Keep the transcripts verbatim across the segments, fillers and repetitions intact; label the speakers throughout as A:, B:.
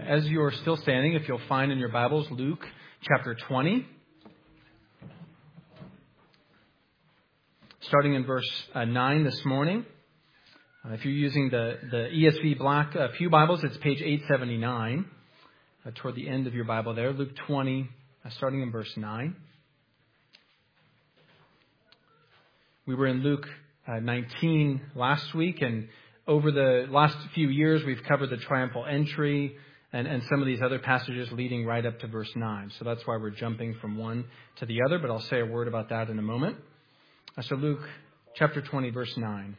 A: as you're still standing, if you'll find in your Bibles, Luke chapter twenty, starting in verse uh, nine this morning. Uh, if you're using the, the E S V Black uh, Pew Bibles, it's page eight seventy-nine, uh, toward the end of your Bible there. Luke twenty, uh, starting in verse nine. We were in Luke uh, nineteen last week, and over the last few years, we've covered the triumphal entry and, and some of these other passages leading right up to verse nine. So that's why we're jumping from one to the other, but I'll say a word about that in a moment. Uh, so Luke chapter twenty, verse nine.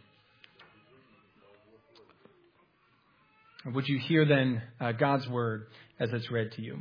A: Would you hear then uh, God's word as it's read to you?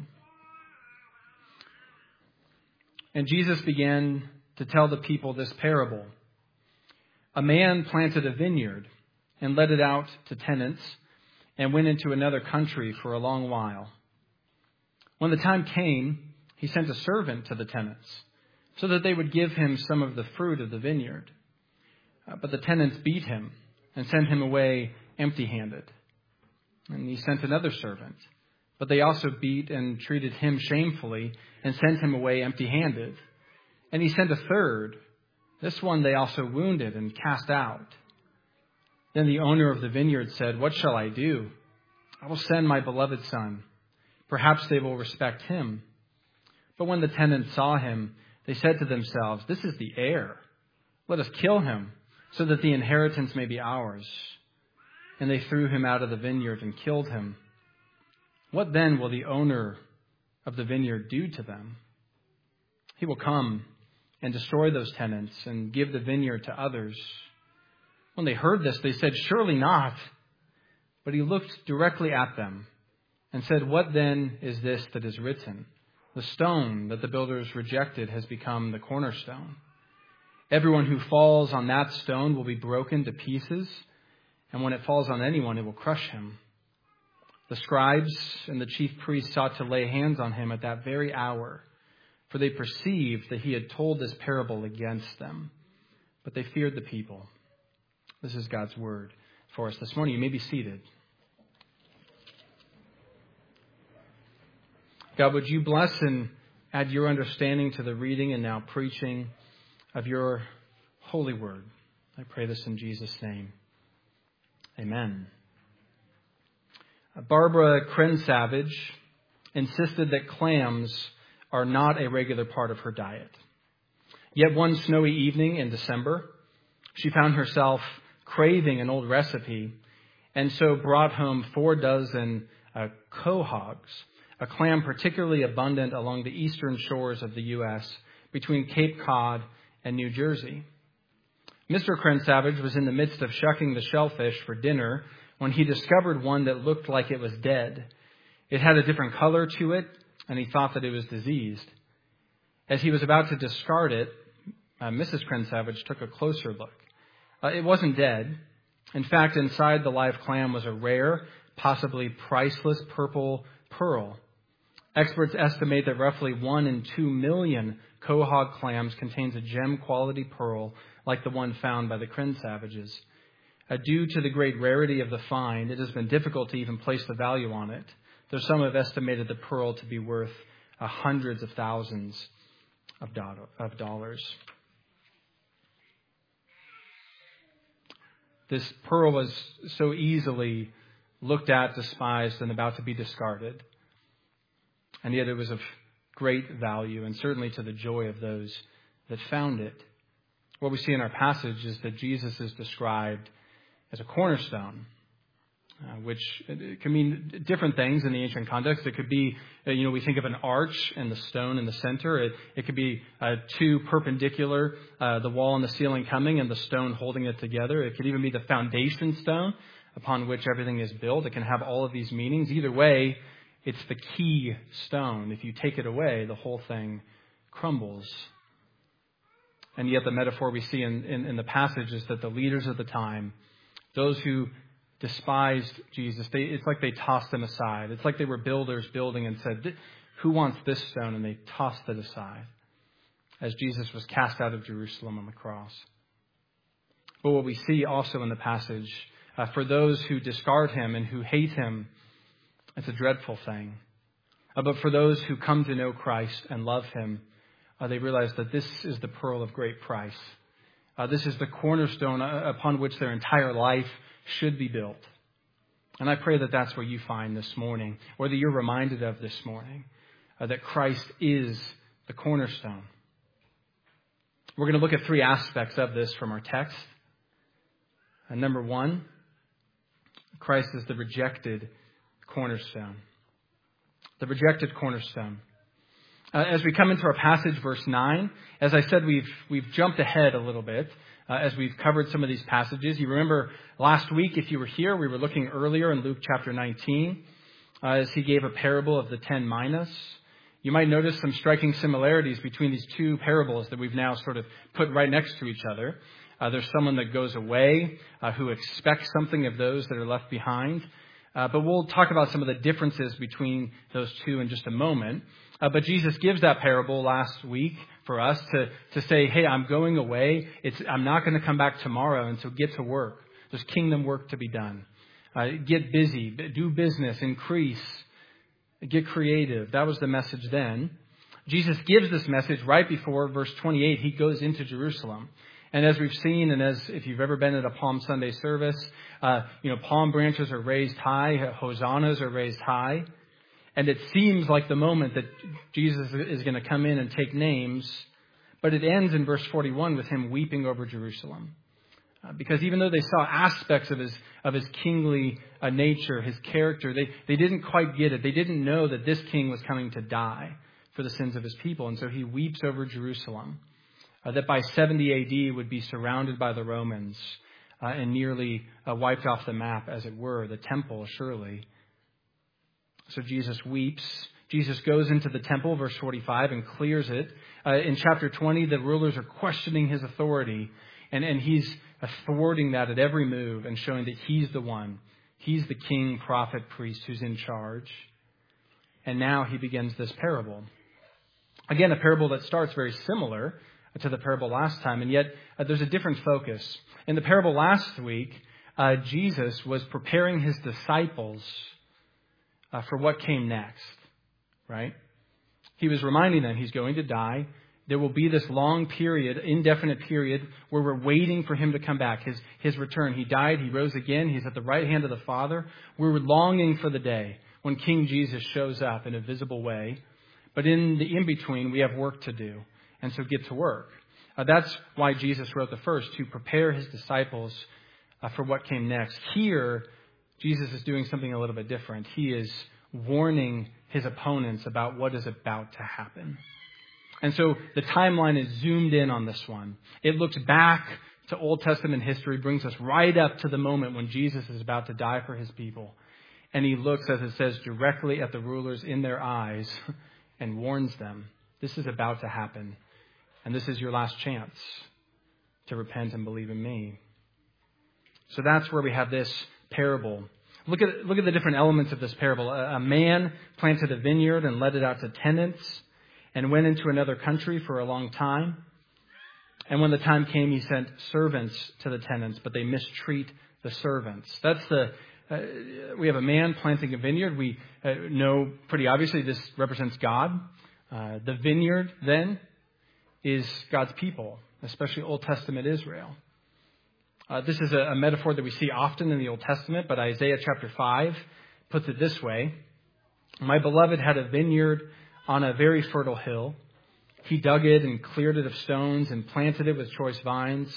A: And Jesus began to tell the people this parable. A man planted a vineyard and let it out to tenants and went into another country for a long while. When the time came, he sent a servant to the tenants so that they would give him some of the fruit of the vineyard. Uh, but the tenants beat him and sent him away empty-handed. And he sent another servant, but they also beat and treated him shamefully and sent him away empty-handed. And he sent a third. This one they also wounded and cast out. Then the owner of the vineyard said, "What shall I do? I will send my beloved son. Perhaps they will respect him." But when the tenants saw him, they said to themselves, "This is the heir. Let us kill him, so that the inheritance may be ours." And they threw him out of the vineyard and killed him. What then will the owner of the vineyard do to them? He will come and destroy those tenants and give the vineyard to others. When they heard this, they said, "Surely not." But he looked directly at them and said, "What then is this that is written? The stone that the builders rejected has become the cornerstone. Everyone who falls on that stone will be broken to pieces, and when it falls on anyone, it will crush him." The scribes and the chief priests sought to lay hands on him at that very hour, for they perceived that he had told this parable against them. But they feared the people. This is God's word for us this morning. You may be seated. God, would you bless and add your understanding to the reading and now preaching of your holy word. I pray this in Jesus' name. Amen. Barbara Crensavage insisted that clams are not a regular part of her diet. Yet one snowy evening in December, she found herself craving an old recipe, and so brought home four dozen uh, quahogs, a clam particularly abundant along the eastern shores of the U S between Cape Cod and New Jersey. Mister Crensavage was in the midst of shucking the shellfish for dinner when he discovered one that looked like it was dead. It had a different color to it, and he thought that it was diseased. As he was about to discard it, uh, Missus Crensavage took a closer look. Uh, it wasn't dead. In fact, inside the live clam was a rare, possibly priceless purple pearl. Experts estimate that roughly one in two million quahog clams contains a gem-quality pearl like the one found by the Crensavages. Uh, due to the great rarity of the find, it has been difficult to even place the value on it, though some have estimated the pearl to be worth uh, hundreds of thousands of, do- of dollars. This pearl was so easily looked at, despised, and about to be discarded. And yet it was of great value, and certainly to the joy of those that found it. What we see in our passage is that Jesus is described as a cornerstone, uh, which can mean different things in the ancient context. It could be, uh, you know, we think of an arch and the stone in the center. It, it could be uh, two perpendicular, uh, the wall and the ceiling coming and the stone holding it together. It could even be the foundation stone upon which everything is built. It can have all of these meanings. Either way, it's the key stone. If you take it away, the whole thing crumbles. And yet the metaphor we see in, in, in the passage is that the leaders of the time, those who despised Jesus, they, it's like they tossed him aside. It's like they were builders building and said, "Who wants this stone?" And they tossed it aside as Jesus was cast out of Jerusalem on the cross. But what we see also in the passage, uh, for those who discard him and who hate him, It's a dreadful thing. Uh, but for those who come to know Christ and love him, uh, they realize that this is the pearl of great price. Uh, this is the cornerstone upon which their entire life should be built. And I pray that that's what you find this morning, or that you're reminded of this morning, uh, that Christ is the cornerstone. We're going to look at three aspects of this from our text. And number one, Christ is the rejected cornerstone. The rejected cornerstone. Uh, as we come into our passage, verse nine, as I said, we've we've jumped ahead a little bit uh, as we've covered some of these passages. You remember last week, if you were here, we were looking earlier in Luke chapter nineteen uh, as he gave a parable of the ten minas. You might notice some striking similarities between these two parables that we've now sort of put right next to each other. Uh, there's someone that goes away uh, who expects something of those that are left behind. Uh, but we'll talk about some of the differences between those two in just a moment. Uh, but Jesus gives that parable last week for us to, to say, hey, I'm going away. It's, I'm not going to come back tomorrow. And so get to work. There's kingdom work to be done. Uh, get busy, do business, increase, get creative. That was the message then. Jesus gives this message right before verse twenty-eight. He goes into Jerusalem. And as we've seen, and as if you've ever been at a Palm Sunday service, uh, you know, palm branches are raised high, hosannas are raised high. And it seems like the moment that Jesus is going to come in and take names. But it ends in verse forty-one with him weeping over Jerusalem. Uh, because even though they saw aspects of his of his kingly uh, nature, his character, they, they didn't quite get it. They didn't know that this king was coming to die for the sins of his people. And so he weeps over Jerusalem. Uh, that by seventy A D would be surrounded by the Romans uh, and nearly uh, wiped off the map, as it were, the temple, surely. So Jesus weeps. Jesus goes into the temple, verse forty-five, and clears it. Uh, in chapter twenty, the rulers are questioning his authority, and, and he's thwarting that at every move and showing that he's the one. He's the king, prophet, priest who's in charge. And now he begins this parable. Again, a parable that starts very similar to the parable last time, and yet uh, there's a different focus. In the parable last week, uh, Jesus was preparing his disciples uh, for what came next, right? He was reminding them he's going to die. There will be this long period, indefinite period, where we're waiting for him to come back, his, his return. He died, he rose again, he's at the right hand of the Father. We're longing for the day when King Jesus shows up in a visible way. But in the in-between, we have work to do. And so get to work. Uh, that's why Jesus wrote the first, to prepare his disciples uh, for what came next. Here, Jesus is doing something a little bit different. He is warning his opponents about what is about to happen. And so the timeline is zoomed in on this one. It looks back to Old Testament history, brings us right up to the moment when Jesus is about to die for his people. And he looks, as it says, directly at the rulers in their eyes and warns them, this is about to happen. And this is your last chance to repent and believe in me. So that's where we have this parable. Look at look at the different elements of this parable. A, a man planted a vineyard and let it out to tenants and went into another country for a long time. And when the time came, he sent servants to the tenants, but they mistreat the servants. That's the uh, we have a man planting a vineyard. We uh, know pretty obviously this represents God. Uh, the vineyard then is God's people, especially Old Testament Israel. Uh, this is a, a metaphor that we see often in the Old Testament, but Isaiah chapter five puts it this way. My beloved had a vineyard on a very fertile hill. He dug it and cleared it of stones and planted it with choice vines.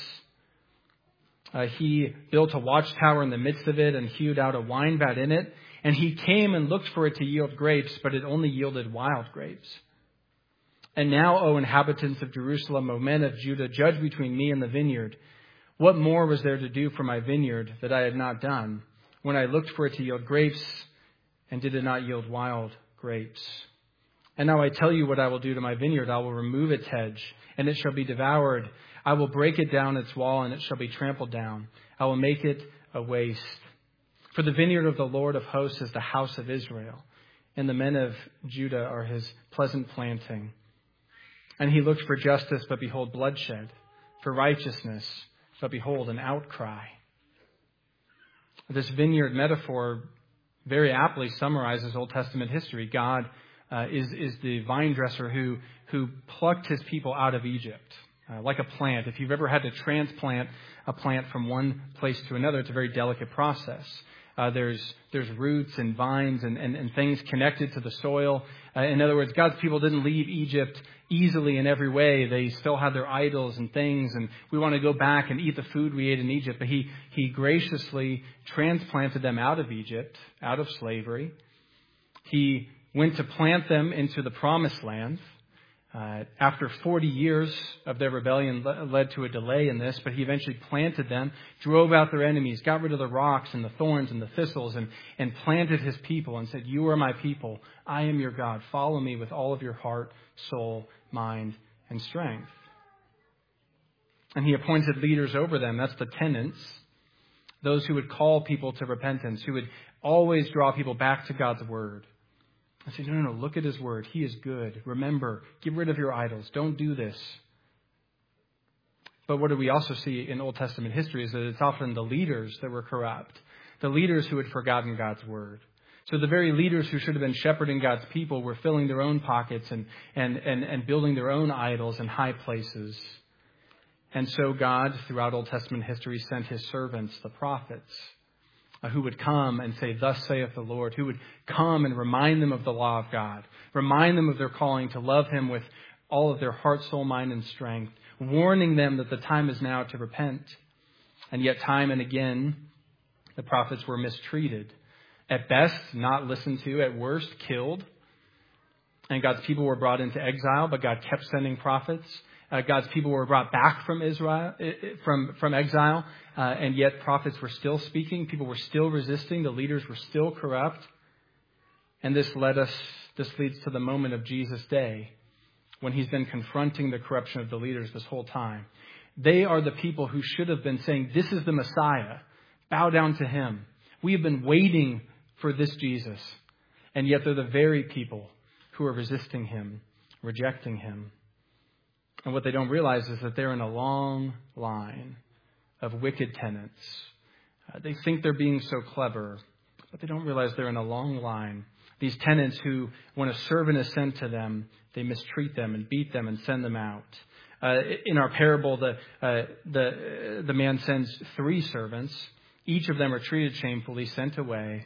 A: Uh, he built a watchtower in the midst of it and hewed out a wine vat in it. And he came and looked for it to yield grapes, but it only yielded wild grapes. And now, O inhabitants of Jerusalem, O men of Judah, judge between me and the vineyard. What more was there to do for my vineyard that I had not done, when I looked for it to yield grapes, and did it not yield wild grapes? And now I tell you what I will do to my vineyard. I will remove its hedge, and it shall be devoured. I will break it down its wall, and it shall be trampled down. I will make it a waste. For the vineyard of the Lord of hosts is the house of Israel, and the men of Judah are his pleasant planting. And he looked for justice, but behold, bloodshed. For righteousness, but behold, an outcry. This vineyard metaphor very aptly summarizes Old Testament history. God uh, is, is the vine dresser who, who plucked his people out of Egypt, uh, like a plant. If you've ever had to transplant a plant from one place to another, it's a very delicate process. Uh, there's there's roots and vines and, and, and things connected to the soil. Uh, in other words, God's people didn't leave Egypt easily in every way. They still had their idols and things, and we want to go back and eat the food we ate in Egypt. But he, he graciously transplanted them out of Egypt, out of slavery. He went to plant them into the promised land. Uh, after forty years of their rebellion le- led to a delay in this, but he eventually planted them, drove out their enemies, got rid of the rocks and the thorns and the thistles, and, and planted his people and said, "You are my people. I am your God. Follow me with all of your heart, soul, mind, and strength." And he appointed leaders over them. That's the tenants. Those who would call people to repentance, who would always draw people back to God's word. I said, no, no, no, look at his word. He is good. Remember, get rid of your idols. Don't do this. But what do we also see in Old Testament history is that it's often the leaders that were corrupt, the leaders who had forgotten God's word. So the very leaders who should have been shepherding God's people were filling their own pockets and, and, and, and building their own idols in high places. And so God, throughout Old Testament history, sent his servants, the prophets, who would come and say, "Thus saith the Lord," who would come and remind them of the law of God, remind them of their calling to love him with all of their heart, soul, mind, and strength, warning them that the time is now to repent. And yet time and again, the prophets were mistreated. At best, not listened to. At worst, killed. And God's people were brought into exile, but God kept sending prophets. Uh, God's people were brought back from Israel, from, from exile, uh, and yet prophets were still speaking. People were still resisting. The leaders were still corrupt. And this led us, this leads to the moment of Jesus' day, when he's been confronting the corruption of the leaders this whole time. They are the people who should have been saying, "This is the Messiah. Bow down to him. We have been waiting for this Jesus." And yet they're the very people who are resisting him, rejecting him. And what they don't realize is that they're in a long line of wicked tenants. Uh, they think they're being so clever, but they don't realize they're in a long line. These tenants who, when a servant is sent to them, they mistreat them and beat them and send them out. Uh, in our parable, the, uh, the, the man sends three servants. Each of them are treated shamefully, sent away,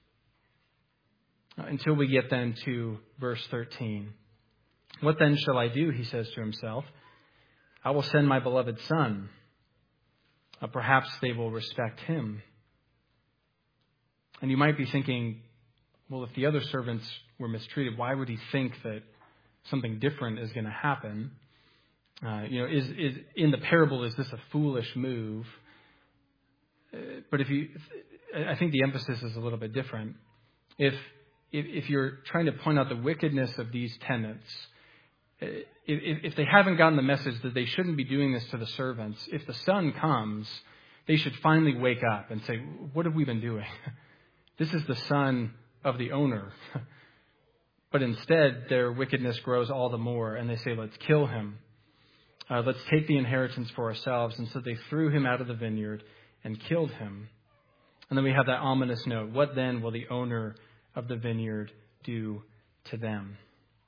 A: uh, until we get then to verse thirteen. "What then shall I do?" he says to himself. "I will send my beloved son. Uh, perhaps they will respect him." And you might be thinking, well, if the other servants were mistreated, why would he think that something different is going to happen? Uh, you know, is, is in the parable, is this a foolish move? Uh, but if you, I think the emphasis is a little bit different. If, if if you're trying to point out the wickedness of these tenants, If, if they haven't gotten the message that they shouldn't be doing this to the servants, if the son comes, they should finally wake up and say, "What have we been doing? This is the son of the owner." But instead, their wickedness grows all the more, and they say, "Let's kill him. Uh, let's take the inheritance for ourselves." And so they threw him out of the vineyard and killed him. And then we have that ominous note: "What then will the owner of the vineyard do to them?"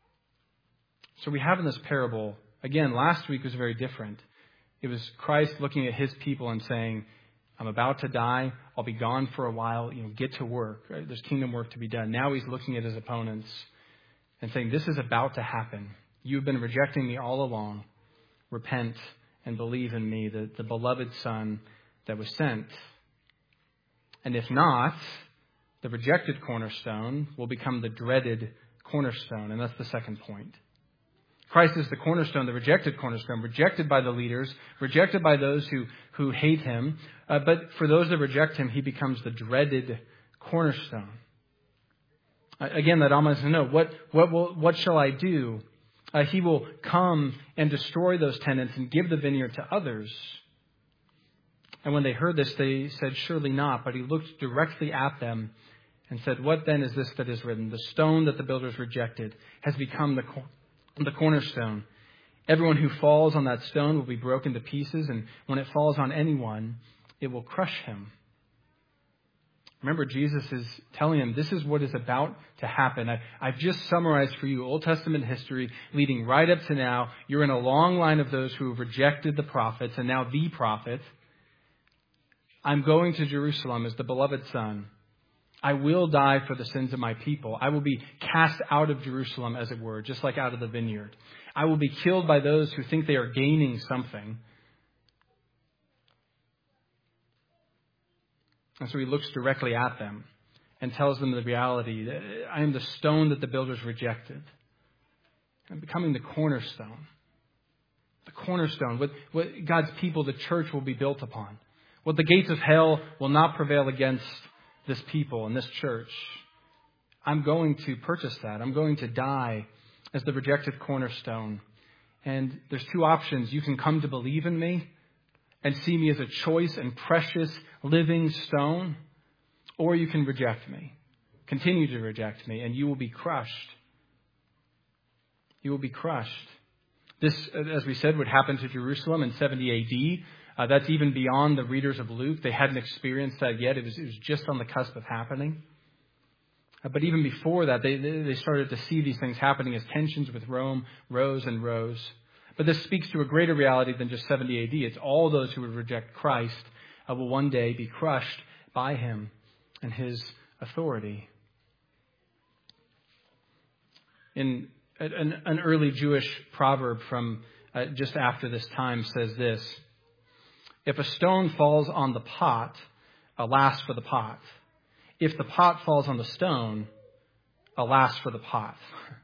A: So we have in this parable, again, last week was very different. It was Christ looking at his people and saying, "I'm about to die. I'll be gone for a while. You know, get to work. Right? There's kingdom work to be done." Now he's looking at his opponents and saying, "This is about to happen. You've been rejecting me all along. Repent and believe in me, the, the beloved Son that was sent. And if not, the rejected cornerstone will become the dreaded cornerstone." And that's the second point. Christ is the cornerstone, the rejected cornerstone, rejected by the leaders, rejected by those who, who hate him. Uh, but for those that reject him, he becomes the dreaded cornerstone. Uh, again, that ominous note, what, what, will, what shall I do? Uh, he will come and destroy those tenants and give the vineyard to others. And when they heard this, they said, "Surely not." But he looked directly at them and said, "What then is this that is written? The stone that the builders rejected has become the cornerstone. The cornerstone. Everyone who falls on that stone will be broken to pieces, and when it falls on anyone, it will crush him." Remember, Jesus is telling him, this is what is about to happen. I, I've just summarized for you Old Testament history leading right up to now. You're in a long line of those who have rejected the prophets and now the prophet. I'm going to Jerusalem as the beloved son. I will die for the sins of my people. I will be cast out of Jerusalem, as it were, just like out of the vineyard. I will be killed by those who think they are gaining something. And so he looks directly at them and tells them the reality that I am the stone that the builders rejected. I'm becoming the cornerstone. The cornerstone, what, what God's people, the church, will be built upon. What the gates of hell will not prevail against this people and this church. I'm going to purchase that. I'm going to die as the rejected cornerstone. And there's two options. You can come to believe in me and see me as a choice and precious living stone, or you can reject me, continue to reject me, and you will be crushed. You will be crushed. This, as we said, would happen to Jerusalem in seventy A D. Uh, that's even beyond the readers of Luke. They hadn't experienced that yet. It was, it was just on the cusp of happening. Uh, but even before that, they, they started to see these things happening as tensions with Rome rose and rose. But this speaks to a greater reality than just seventy A D. It's all those who would reject Christ uh, will one day be crushed by him and his authority. In an, an early Jewish proverb from uh, just after this time says this: if a stone falls on the pot, alas for the pot. If the pot falls on the stone, alas for the pot.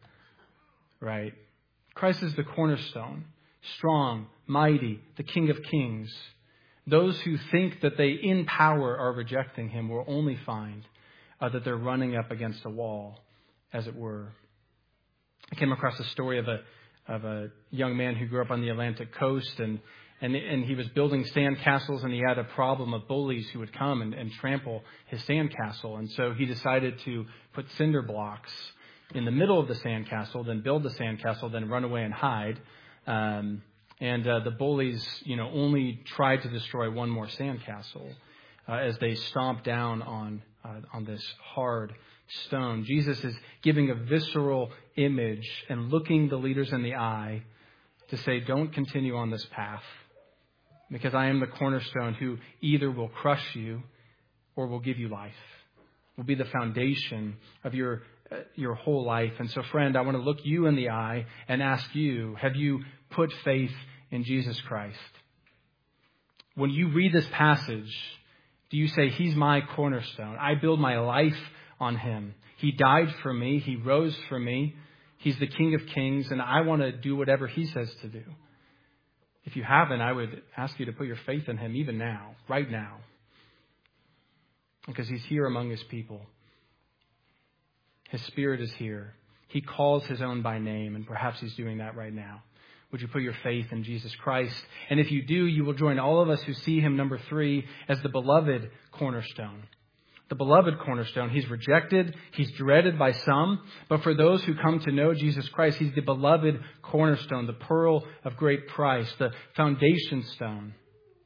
A: Right? Christ is the cornerstone, strong, mighty, the King of Kings. Those who think that they in power are rejecting him will only find uh, that they're running up against a wall, as it were. I came across a story of a of a young man who grew up on the Atlantic coast, and and, and he was building sandcastles, and he had a problem of bullies who would come and, and trample his sandcastle. And so he decided to put cinder blocks in the middle of the sandcastle, then build the sandcastle, then run away and hide. Um, and uh, the bullies, you know, only tried to destroy one more sandcastle uh, as they stomped down on uh, on this hard stone. Jesus is giving a visceral image and looking the leaders in the eye to say, don't continue on this path, because I am the cornerstone who either will crush you or will give you life, will be the foundation of your your whole life. And so, friend, I want to look you in the eye and ask you, have you put faith in Jesus Christ? When you read this passage, do you say, he's my cornerstone? I build my life on him. He died for me. He rose for me. He's the King of Kings, and I want to do whatever he says to do. If you haven't, I would ask you to put your faith in him even now, right now, because he's here among his people. His Spirit is here. He calls his own by name, and perhaps he's doing that right now. Would you put your faith in Jesus Christ? And if you do, you will join all of us who see him, number three, as the beloved cornerstone. The beloved cornerstone. He's rejected. He's dreaded by some. But for those who come to know Jesus Christ, he's the beloved cornerstone, the pearl of great price, the foundation stone.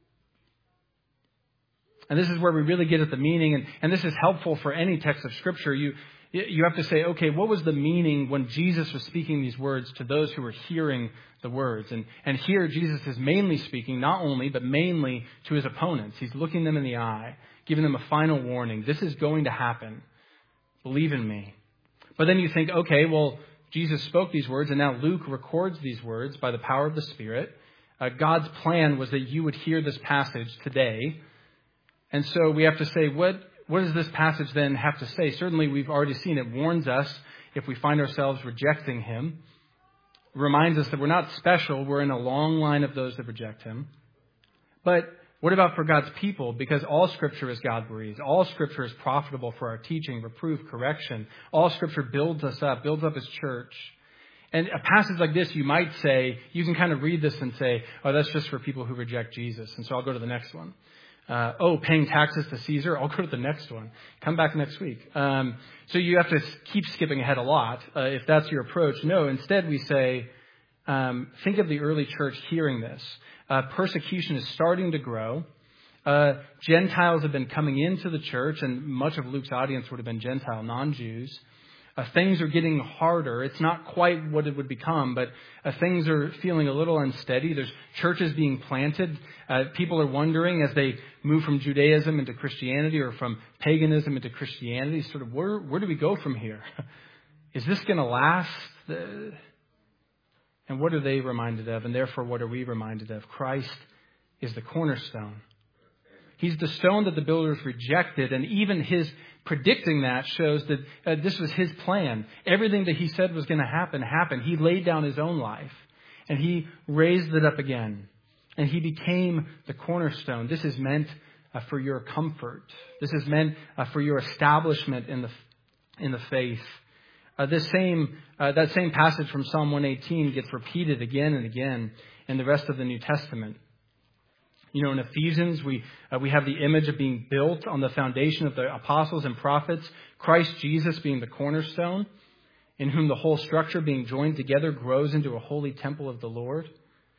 A: And this is where we really get at the meaning. And, and this is helpful for any text of Scripture. You You have to say, okay, what was the meaning when Jesus was speaking these words to those who were hearing the words? And, and here Jesus is mainly speaking, not only, but mainly to his opponents. He's looking them in the eye, giving them a final warning. This is going to happen. Believe in me. But then you think, okay, well, Jesus spoke these words, and now Luke records these words by the power of the Spirit. Uh, God's plan was that you would hear this passage today. And so we have to say, what... What does this passage then have to say? Certainly, we've already seen it warns us if we find ourselves rejecting him. It reminds us that we're not special. We're in a long line of those that reject him. But what about for God's people? Because all Scripture is God-breathed. All Scripture is profitable for our teaching, reproof, correction. All Scripture builds us up, builds up his church. And a passage like this, you might say, you can kind of read this and say, oh, that's just for people who reject Jesus. And so I'll go to the next one. Uh, oh, paying taxes to Caesar. I'll go to the next one. Come back next week. Um, so you have to keep skipping ahead a lot uh, if that's your approach. No, instead we say, um, think of the early church hearing this. Uh, persecution is starting to grow. Uh, Gentiles have been coming into the church, and much of Luke's audience would have been Gentile, non-Jews. Uh, things are getting harder. It's not quite what it would become, but uh, things are feeling a little unsteady. There's churches being planted. Uh, people are wondering as they move from Judaism into Christianity or from paganism into Christianity, sort of where, where do we go from here? Is this going to last? Uh, and what are they reminded of? And therefore, what are we reminded of? Christ is the cornerstone. He's the stone that the builders rejected, and even his predicting that shows that uh, this was his plan. Everything that he said was going to happen, happened. He laid down his own life, and he raised it up again, and he became the cornerstone. This is meant uh, for your comfort. This is meant uh, for your establishment in the in the faith. Uh, this same uh, that same passage from Psalm one eighteen gets repeated again and again in the rest of the New Testament. You know, in Ephesians, we uh, we have the image of being built on the foundation of the apostles and prophets, Christ Jesus being the cornerstone, in whom the whole structure being joined together grows into a holy temple of the Lord.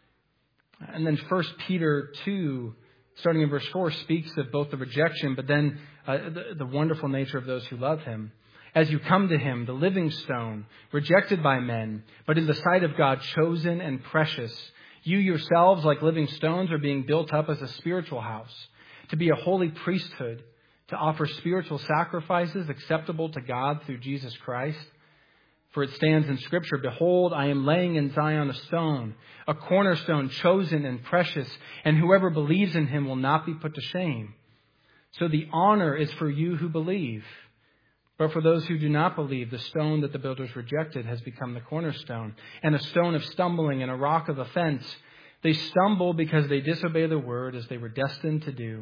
A: And then First Peter two, starting in verse four, speaks of both the rejection, but then uh, the, the wonderful nature of those who love him. As you come to him, the living stone, rejected by men, but in the sight of God, chosen and precious. You yourselves, like living stones, are being built up as a spiritual house, to be a holy priesthood, to offer spiritual sacrifices acceptable to God through Jesus Christ. For it stands in Scripture, behold, I am laying in Zion a stone, a cornerstone chosen and precious, and whoever believes in him will not be put to shame. So the honor is for you who believe. But for those who do not believe, the stone that the builders rejected has become the cornerstone, and a stone of stumbling and a rock of offense. They stumble because they disobey the word as they were destined to do.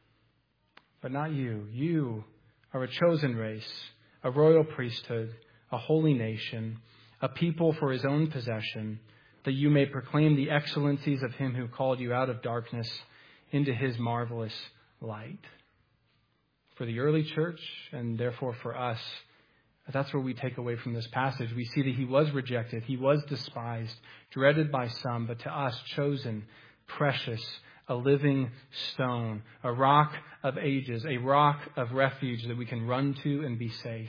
A: But not you. You are a chosen race, a royal priesthood, a holy nation, a people for his own possession, that you may proclaim the excellencies of him who called you out of darkness into his marvelous light. For the early church, and therefore for us, that's what we take away from this passage. We see that he was rejected, he was despised, dreaded by some, but to us, chosen, precious, a living stone, a rock of ages, a rock of refuge that we can run to and be safe.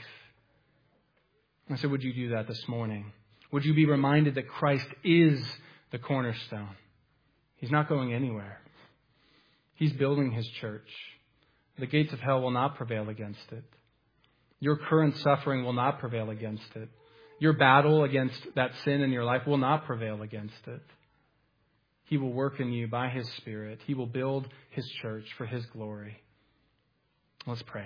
A: And so would you do that this morning? Would you be reminded that Christ is the cornerstone? He's not going anywhere. He's building his church. The gates of hell will not prevail against it. Your current suffering will not prevail against it. Your battle against that sin in your life will not prevail against it. He will work in you by his Spirit. He will build his church for his glory. Let's pray.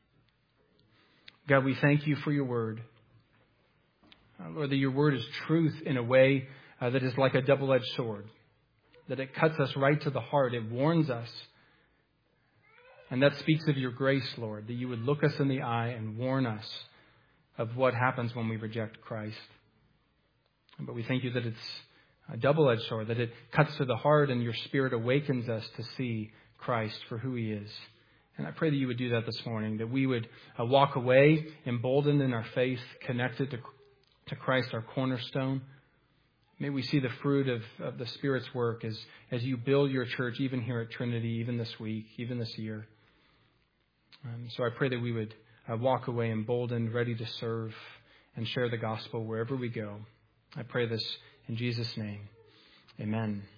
A: God, we thank you for your word. Lord, that your word is truth in a way uh, that is like a double-edged sword. That it cuts us right to the heart. It warns us. And that speaks of your grace, Lord, that you would look us in the eye and warn us of what happens when we reject Christ. But we thank you that it's a double-edged sword, that it cuts to the heart and your Spirit awakens us to see Christ for who he is. And I pray that you would do that this morning, that we would uh, walk away emboldened in our faith, connected to, to Christ, our cornerstone. May we see the fruit of, of the Spirit's work as, as you build your church, even here at Trinity, even this week, even this year. Um, so I pray that we would uh, walk away emboldened, ready to serve and share the gospel wherever we go. I pray this in Jesus' name. Amen.